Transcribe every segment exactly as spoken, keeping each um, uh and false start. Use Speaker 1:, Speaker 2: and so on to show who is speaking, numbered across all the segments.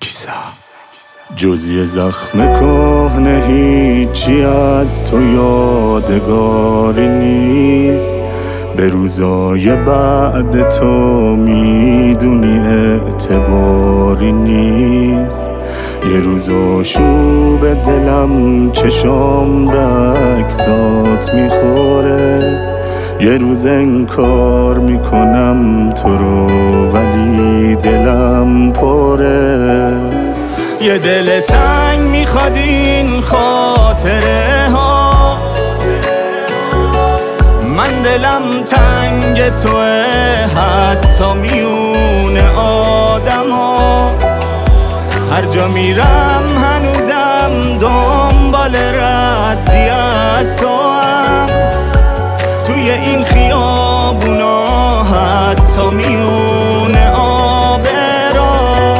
Speaker 1: نرگسم. جزی زخم کهنه هیچی از تو یادگاری نیست، به روزای بعد تو میدونی اعتباری نیست. یه روز آشوب دلم چشام به عکسات میخوره، یه روز انکار میکنم تو رو ولی دلم پره. یه دل سنگ میخواد این خاطره ها، من دلم تنگ توه حتی میون آدم ها. هر جا میرم هنوزم دنبال ردی از تو هم، توی این خیابونا حتی میون آب را.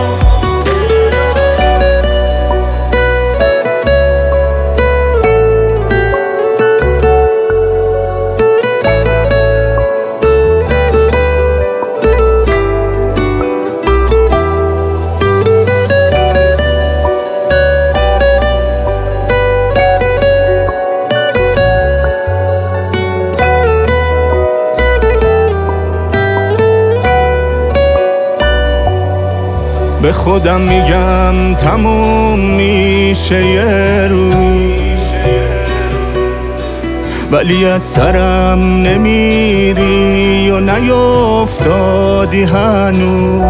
Speaker 1: به خودم میگم تموم میشه یه روز، ولی از سرم نمیری و نیفتادی هنوز.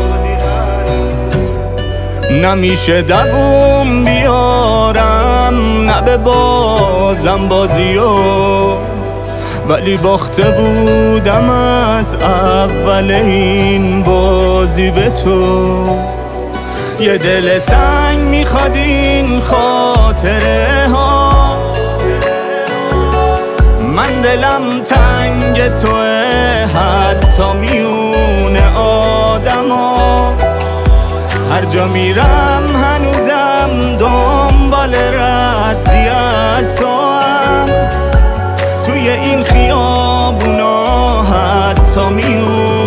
Speaker 1: نمیشه دووم بیارم نه به بازم بازیو، ولی باخته بودم از اول این بازی به تو. یه دل سنگ میخواد این خاطره ها، من دلم تنگ توه حتی میون آدم ها. هر جا میرم هنوزم دنبال ردی از تو هم، توی این خیابونا حتی میون